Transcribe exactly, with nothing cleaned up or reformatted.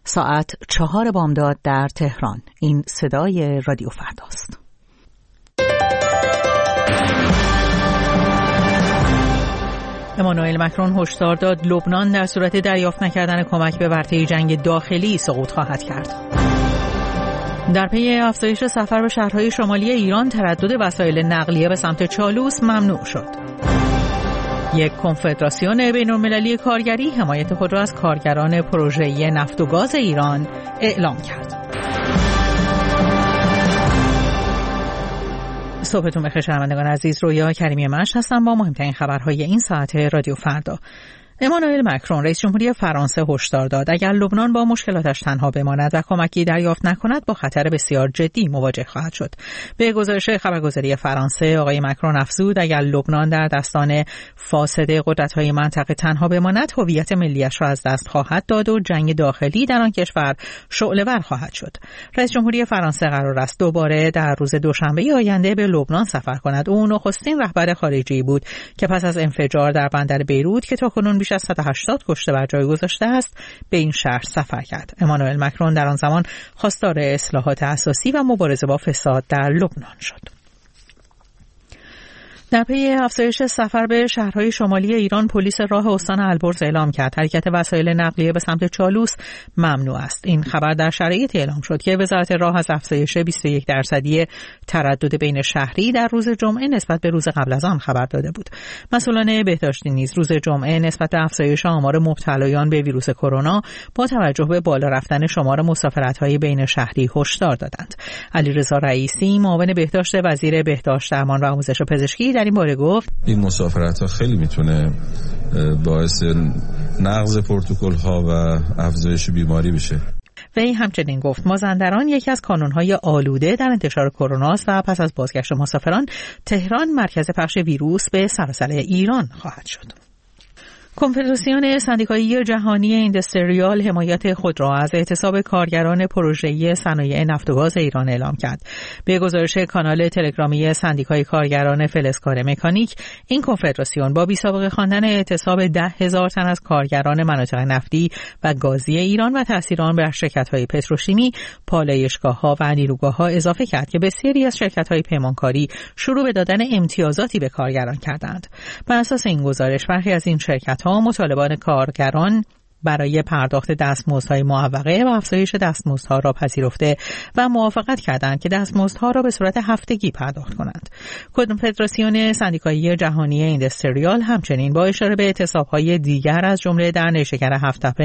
ساعت چهار بامداد در تهران. این صدای رادیو فرداست. امانوئل مکرون هشدار داد لبنان در صورت دریافت نکردن کمک به ورطه جنگ داخلی سقوط خواهد کرد. در پی افزایش سفر به شهرهای شمالی ایران، تردد وسایل نقلیه به سمت چالوس ممنوع شد. یک کنفدراسیون بین‌المللی کارگری حمایت خود را از کارگران پروژه نفت و گاز ایران اعلام کرد. صبحتون بخیر شنوندگان عزیز، رویا کریمی مشت هستم با مهمترین خبرهای این ساعت رادیو فردا. امانوئل مکرون رئیس جمهوری فرانسه هشدار داد اگر لبنان با مشکلاتش تنها بماند و کمکی دریافت نکند با خطر بسیار جدی مواجه خواهد شد. به گزارش خبرگزاری فرانسه، آقای مکرون افزود اگر لبنان در دستان فاسد قدرت‌های منطقه تنها بماند، هویت ملی‌اش را از دست خواهد داد و جنگ داخلی در آن کشور شعله‌ور خواهد شد. رئیس جمهوری فرانسه قرار است دوباره در روز دوشنبه آینده به لبنان سفر کند. او نخستین رهبر خارجی بود که پس از انفجار در بندر بیروت که تاکنون بیش از صد و هشتاد کشته بر جای گذاشته است به این شهر سفر کرد. امانوئل مکرون در آن زمان خواستار اصلاحات اساسی و مبارزه با فساد در لبنان شد. در پی افزایش سفر به شهرهای شمالی ایران، پلیس راه استان البرز اعلام کرد حرکت وسایل نقلیه به سمت چالوس ممنوع است. این خبر در شرایطی اعلام شد که وزارت راه از افزایش بیست و یک درصدی تردد بین شهری در روز جمعه نسبت به روز قبل از آن خبر داده بود. مسئولان بهداشتی نیز روز جمعه نسبت به افزایش آمار مبتلایان به ویروس کرونا با توجه به بالا رفتن شمار مسافرت‌های بین شهری هشدار دادند. علیرضا رئیسی، معاون بهداشت وزیر بهداشت، درمان و آموزش پزشکی، در این باره گفت این مسافرت‌ها خیلی میتونه باعث نقض پروتکل‌ها و افزایش بیماری بشه. وی همچنین گفت مازندران یکی از کانون‌های آلوده در انتشار کرونا است و پس از بازگشت مسافران تهران مرکز پخش ویروس به سراسر ایران خواهد شد. کنفدراسیون سندیکایی جهانی اینداستریال حمایت خود را از اعتصاب کارگران پروژه صنایع نفت و گاز ایران اعلام کرد. به گزارش کانال تلگرامی سندیکای کارگران فلزکار مکانیک، این کنفدراسیون با بی‌سابقه خواندن اعتصاب ده هزار تن از کارگران مناطق نفتی و گازی ایران و تأثیر آن بر شرکت‌های پتروشیمی، پالایشگاه‌ها و نیروگاه‌ها اضافه کرد که بسیاری از شرکت‌های پیمانکاری شروع به دادن امتیازاتی به کارگران کردند. بر اساس این گزارش، برخی از این شرکت ها مطالبان کارگران برای پرداخت دستمزدهای معوقه و افزایش دستمزدها را پذیرفته و موافقت کردند که دستمزدها را به صورت هفتگی پرداخت کنند. کنفدراسیون سندیکایی جهانی اینداستریال همچنین با اشاره به اعتصاب‌های دیگر از جمله در نیشکر هفت‌تپه